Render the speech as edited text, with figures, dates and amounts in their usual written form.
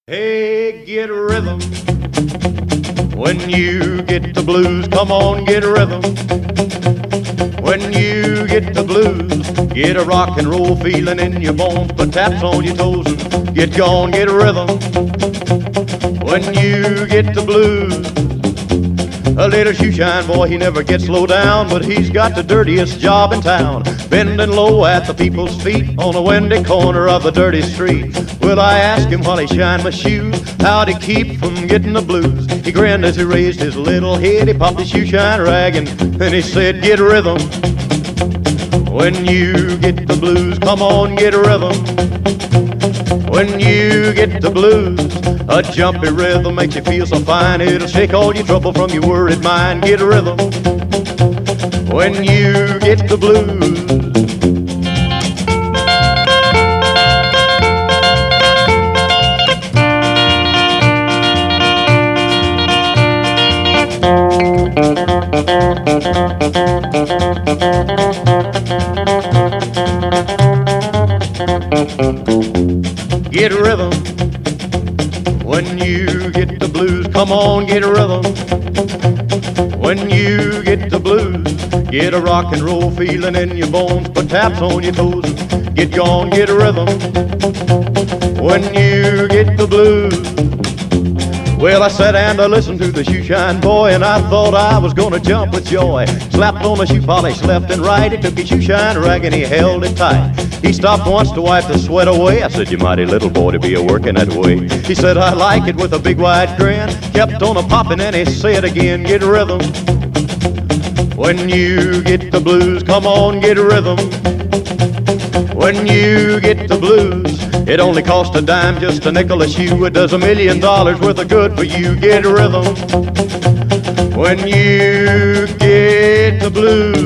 Hey, get rhythm. When you get the blues, come on, get rhythm. When you get the blues, get a rock and roll feeling in your bones. Put taps on your toes and get gone, get rhythm. When you get the blues, a little shoeshine boy, he never gets low down, but he's got the dirtiest job in town, bending low at the people's feet on a windy corner of a dirty street. Well, I asked him while he shined my shoes, how'd he keep from getting the blues? He grinned as he raised his little head, he popped his shoeshine rag and he said, get rhythm. When you get the blues, come on, get rhythm. When you get the blues, a jumpy rhythm makes you feel so fine. It'll shake all your trouble from your worried mind. Get a rhythm when you get the blues. Get rhythm when you get the blues. Come on, get rhythm when you get the blues. Get a rock and roll feeling in your bones. Put taps on your toes and get gone, get a rhythm when you get the blues. Well, I sat and I listened to the shoeshine boy, and I thought I was gonna jump with joy. Slapped on the shoe polish left and right. He took his shoeshine rag and he held it tight. He stopped once to wipe the sweat away. I said, you mighty little boy to be a-working that way. He said, I like it, with a big wide grin. Kept on a-popping and he said again, get rhythm. When you get the blues, come on, get rhythm. When you get the blues, it only costs a dime, just a nickel a shoe. It does $1 million worth of good for you. Get rhythm when you get the blues.